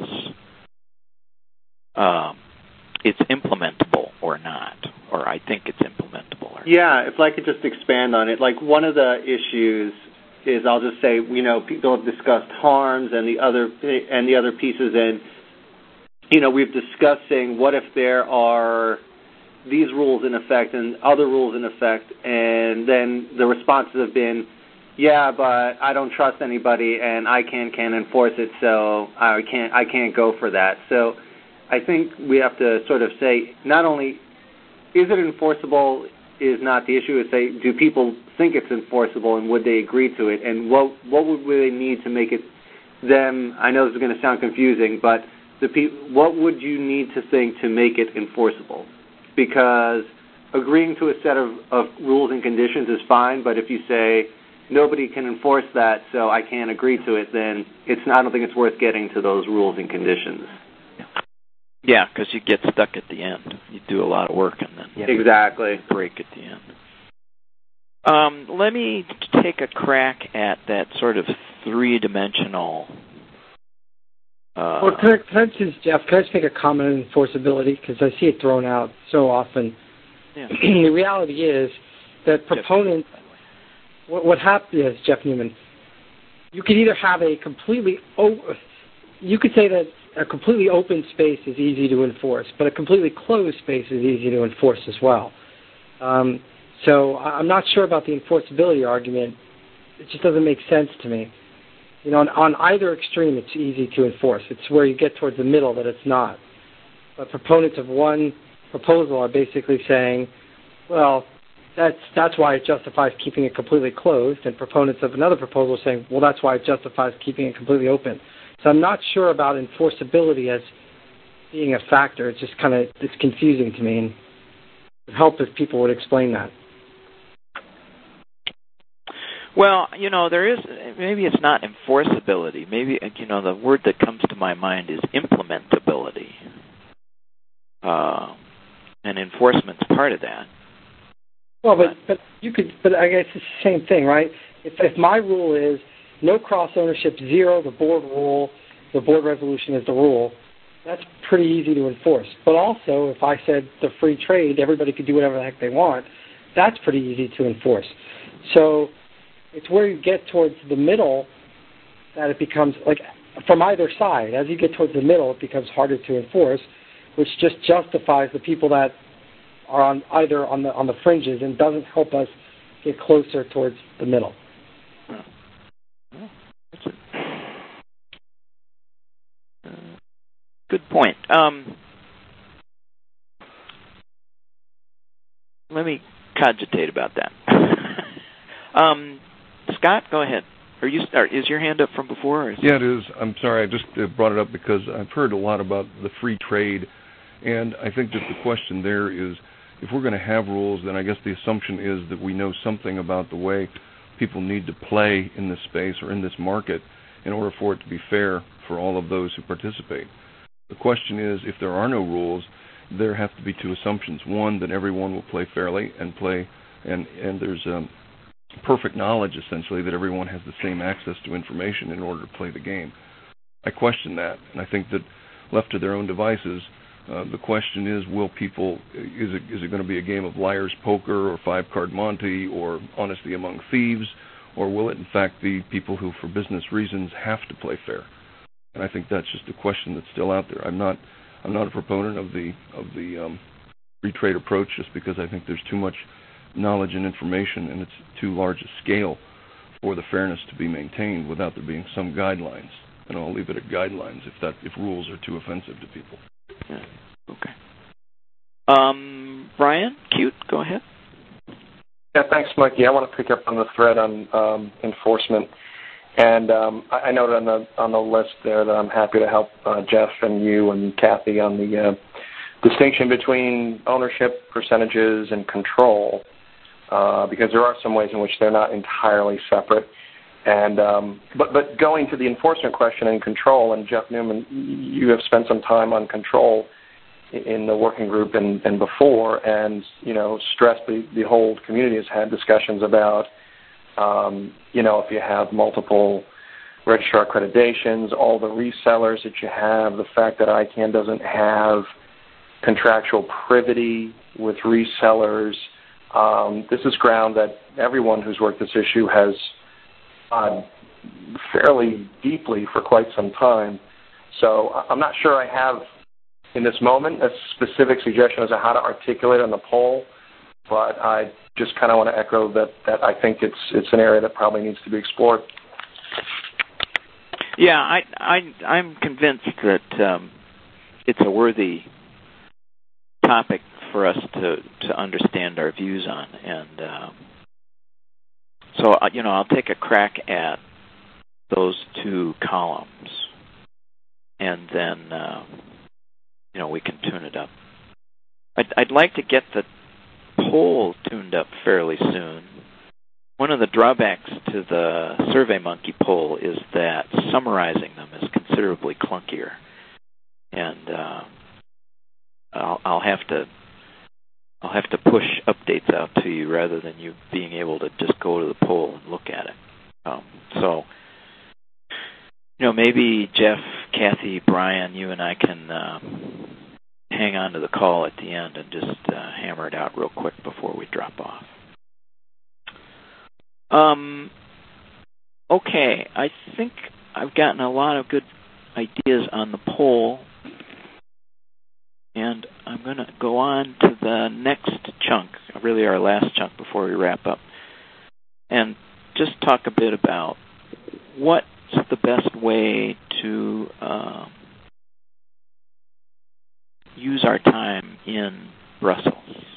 it's implementable or not, or I think it's implementable. Yeah, if I could just expand on it. Like, one of the issues is, I'll just say, people have discussed harms and the other pieces, and we've discussing what if there are these rules in effect and other rules in effect, and then the responses have been, yeah, but I don't trust anybody and I can't enforce it, so I can't go for that. So I think we have to sort of say, not only is it enforceable is not the issue, is say, do people think it's enforceable and would they agree to it, and what would they need to make it them, I know this is going to sound confusing, but what would you need to think to make it enforceable? Because agreeing to a set of rules and conditions is fine, but if you say nobody can enforce that, so I can't agree to it, then I don't think it's worth getting to those rules and conditions. Yeah, because you get stuck at the end. You do a lot of work and then exactly break at the end. Let me take a crack at that sort of three-dimensional. Well, can I just, Jeff, can I just make a comment on enforceability? Because I see it thrown out so often. Yeah. The reality is that proponents, what happens is, Jeff Newman, you could either have you could say that a completely open space is easy to enforce, but a completely closed space is easy to enforce as well. So I'm not sure about the enforceability argument. It just doesn't make sense to me. On either extreme, it's easy to enforce. It's where you get towards the middle that it's not. But proponents of one proposal are basically saying, well, that's why it justifies keeping it completely closed, and proponents of another proposal are saying, well, that's why it justifies keeping it completely open. So I'm not sure about enforceability as being a factor. It's just it's confusing to me, and it would help if people would explain that. Well, there is, maybe it's not enforceability. Maybe, the word that comes to my mind is implementability. And enforcement's part of that. Well, but I guess it's the same thing, right? If my rule is no cross ownership, 0, the board resolution is the rule, that's pretty easy to enforce. But also, if I said the free trade, everybody could do whatever the heck they want, that's pretty easy to enforce. So it's where you get towards the middle that it becomes, like, from either side, as you get towards the middle, it becomes harder to enforce, which just justifies the people that are on the fringes and doesn't help us get closer towards the middle. Good point. Let me cogitate about that. Scott, go ahead. Is your hand up from before? Yeah, it is. I'm sorry, I just brought it up because I've heard a lot about the free trade, and I think that the question there is, if we're going to have rules, then I guess the assumption is that we know something about the way people need to play in this space or in this market in order for it to be fair for all of those who participate. The question is, if there are no rules, there have to be two assumptions. One, that everyone will play fairly and there's perfect knowledge, essentially, that everyone has the same access to information in order to play the game. I question that, and I think that left to their own devices, the question is, is it going to be a game of liar's poker or 5-card Monte or honesty among thieves, or will it in fact be people who, for business reasons, have to play fair? And I think that's just a question that's still out there. I'm not a proponent of the free trade approach, just because I think there's too much knowledge and information, and it's too large a scale for the fairness to be maintained without there being some guidelines. And I'll leave it at guidelines if rules are too offensive to people. Yeah. Okay. Brian, Cute, go ahead. Yeah, thanks, Mikey. I want to pick up on the thread on enforcement. And I noted on the list there that I'm happy to help Jeff and you and Kathy on the distinction between ownership percentages and control, because there are some ways in which they're not entirely separate. And but going to the enforcement question and control, and Jeff Newman, you have spent some time on control in the working group and before, and stressed the whole community has had discussions about if you have multiple registrar accreditations, all the resellers that you have, the fact that ICANN doesn't have contractual privity with resellers. This is ground that everyone who's worked this issue has fairly deeply for quite some time. So I'm not sure I have, in this moment, a specific suggestion as to how to articulate on the poll, but I just kind of want to echo that I think it's an area that probably needs to be explored. Yeah, I'm convinced that it's a worthy topic for us to understand our views on, and so I'll take a crack at those two columns, and then we can tune it up. I'd like to get the poll tuned up fairly soon. One of the drawbacks to the SurveyMonkey poll is that summarizing them is considerably clunkier, and I'll have to push updates out to you rather than you being able to just go to the poll and look at it. So maybe Jeff, Kathy, Brian, you and I can hang on to the call at the end and just hammer it out real quick before we drop off. Okay, I think I've gotten a lot of good ideas on the poll, and I'm going to go on to the next chunk, really our last chunk before we wrap up, and just talk a bit about what's the best way to use our time in Brussels.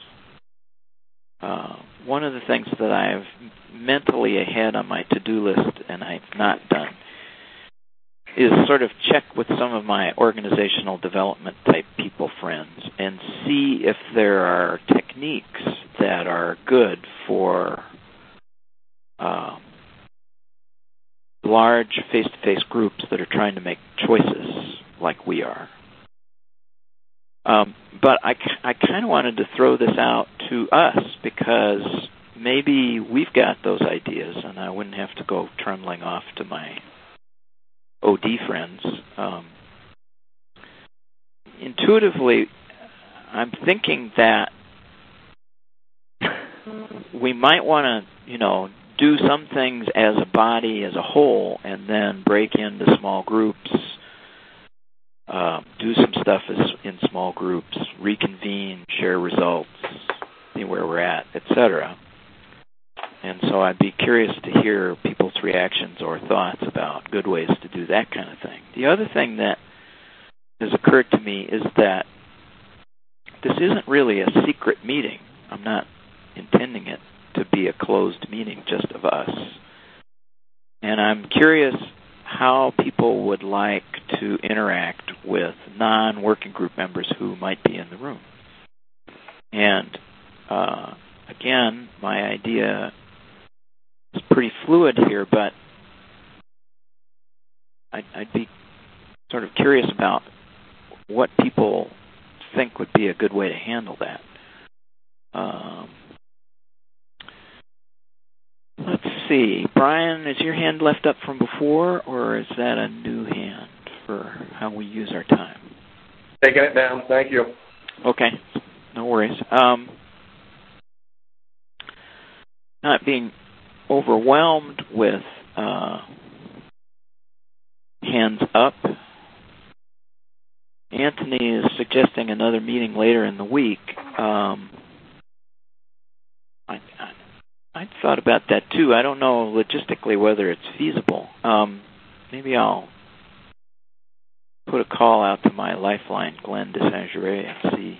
One of the things that I've mentally ahead on my to-do list and I've not done is sort of check with some of my organizational development type people friends and see if there are techniques that are good for large face-to-face groups that are trying to make choices like we are. But I kind of wanted to throw this out to us because maybe we've got those ideas and I wouldn't have to go trundling off to my OD friends. Intuitively, I'm thinking that we might want to, do some things as a body, as a whole, and then break into small groups, do some stuff in small groups, reconvene, share results, see where we're at, etc. And so I'd be curious to hear people's reactions or thoughts about good ways to do that kind of thing. The other thing that has occurred to me is that this isn't really a secret meeting. I'm not intending it to be a closed meeting just of us. And I'm curious how people would like to interact with non-working group members who might be in the room. And again, my idea is pretty fluid here, but I'd be sort of curious about what people think would be a good way to handle that. Let's see. Brian, is your hand left up from before, or is that a new hand for how we use our time? Taking it down. Thank you. Okay. No worries. Not being overwhelmed with hands up. Anthony is suggesting another meeting later in the week. I thought about that too. I don't know logistically whether it's feasible. Maybe I'll put a call out to my lifeline, Glenn DeSaint-Gervais, and see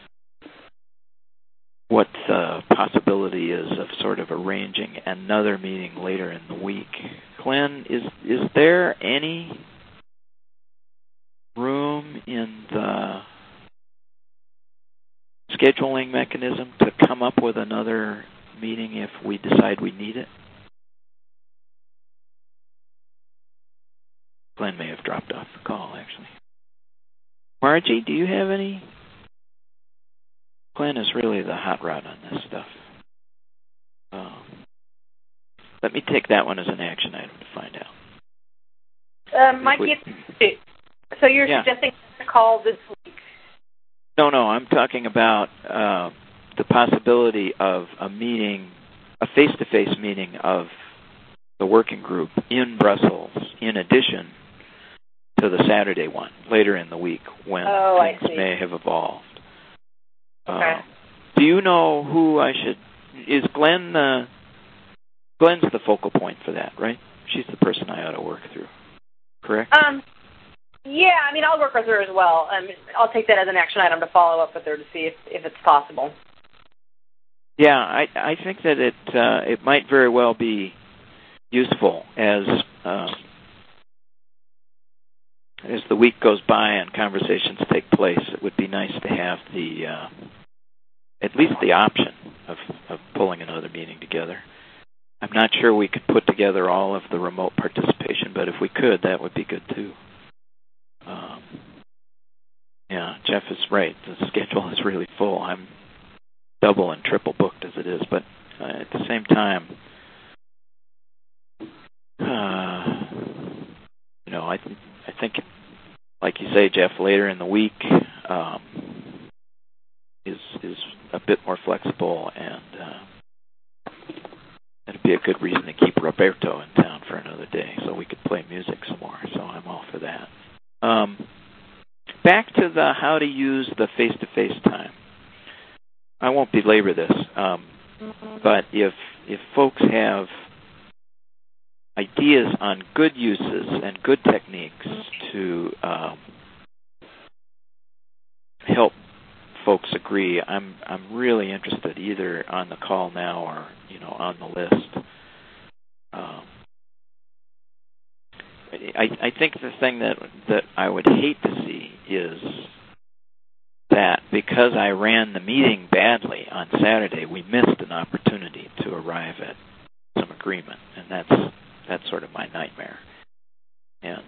what the possibility is of sort of arranging another meeting later in the week. Glenn, is there any room in the scheduling mechanism to come up with another meeting if we decide we need it? Glenn may have dropped off the call, actually. Margie, do you have any? Glenn is really the hot rod on this stuff. Let me take that one as an action item to find out. Mikey, so you're suggesting a call this week? No, I'm talking about the possibility of a meeting, a face-to-face meeting of the working group in Brussels, in addition to the Saturday one later in the week when things may have evolved. Okay. Do you know who I should? Is Glenn Glenn's the focal point for that, right? She's the person I ought to work through, correct? Yeah, I'll work with her as well. I'll take that as an action item to follow up with her to see if it's possible. Yeah, I think that it might very well be useful as the week goes by and conversations take place. It would be nice to have the at least the option of pulling another meeting together. I'm not sure we could put together all of the remote participation, but if we could, that would be good too. Yeah, Jeff is right. The schedule is really full. I'm double and triple booked as it is, but at the same time, I think, like you say, Jeff, later in the week is a bit more flexible, and it'd be a good reason to keep Roberto in town for another day so we could play music some more. So I'm all for that. Back to the how to use the face-to-face time. I won't belabor this, but if folks have ideas on good uses and good techniques to help folks agree, I'm really interested either on the call now or on the list. I think the thing that I would hate to see is that because I ran the meeting badly on Saturday, we missed an opportunity to arrive at some agreement, and That's sort of my nightmare. And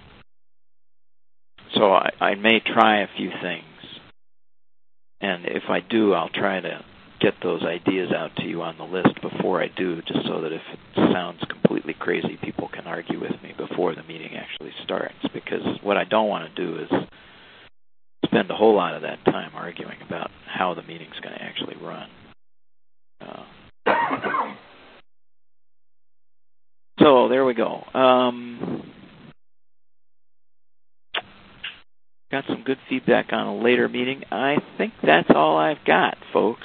so I may try a few things. And if I do, I'll try to get those ideas out to you on the list before I do, just so that if it sounds completely crazy, people can argue with me before the meeting actually starts. Because what I don't want to do is spend a whole lot of that time arguing about how the meeting's going to actually run. So there we go. Got some good feedback on a later meeting. I think that's all I've got, folks.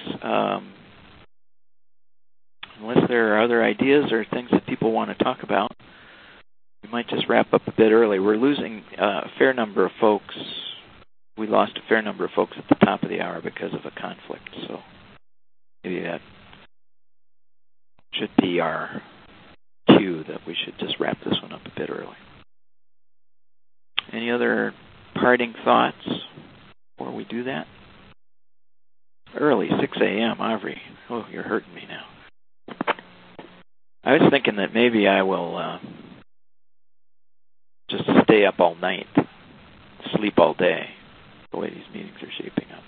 Unless there are other ideas or things that people want to talk about, we might just wrap up a bit early. We're losing a fair number of folks. We lost a fair number of folks at the top of the hour because of a conflict, so maybe that should be our cue that we should just wrap this one up a bit early. Any other parting thoughts before we do that? Early, 6 a.m., Aubrey. Oh, you're hurting me now. I was thinking that maybe I will just stay up all night, sleep all day, the way these meetings are shaping up.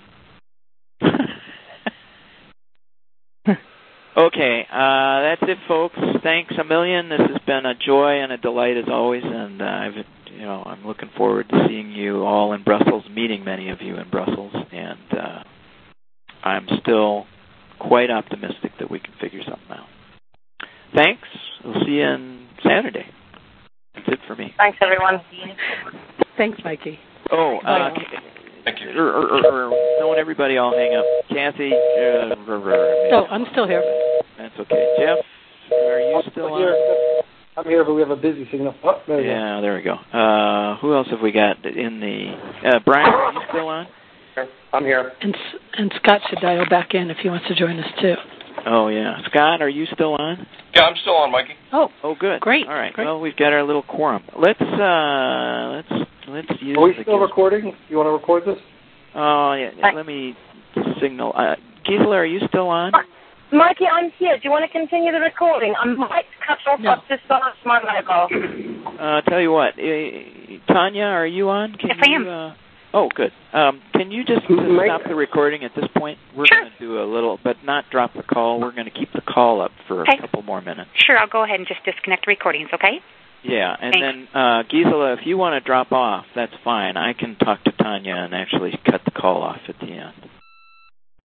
Okay, that's it, folks. Thanks a million. This has been a joy and a delight as always, and I'm looking forward to seeing you all in Brussels, meeting many of you in Brussels, and I'm still quite optimistic that we can figure something out. Thanks. We'll see you on Saturday. That's it for me. Thanks, everyone. Thanks, Mikey. Oh, thank you. Don't everybody all hang up. Kathy. I'm still here. That's okay. Jeff, are you still on? I'm here, but we have a busy signal. Oh, there we go. There we go. Who else have we got in the... Brian, are you still on? I'm here. And Scott should dial back in if he wants to join us, too. Oh, yeah. Scott, are you still on? Yeah, I'm still on, Mikey. Oh, good. Great. All right. Great. Well, we've got our little quorum. Let's use... Are we still recording? You want to record this? Oh, yeah. Let me signal. Gisela, are you still on? Mikey, I'm here. Do you want to continue the recording? I might cut off just off my mobile. Tell you what. Tanya, are you on? Yes, I am. Oh, good. Can you just stop the recording at this point? We're going to do a little, but not drop the call. We're going to keep the call up for a couple more minutes. Sure, I'll go ahead and just disconnect the recordings, okay? Yeah, and then, Gisela, if you want to drop off, that's fine. I can talk to Tanya and actually cut the call off at the end.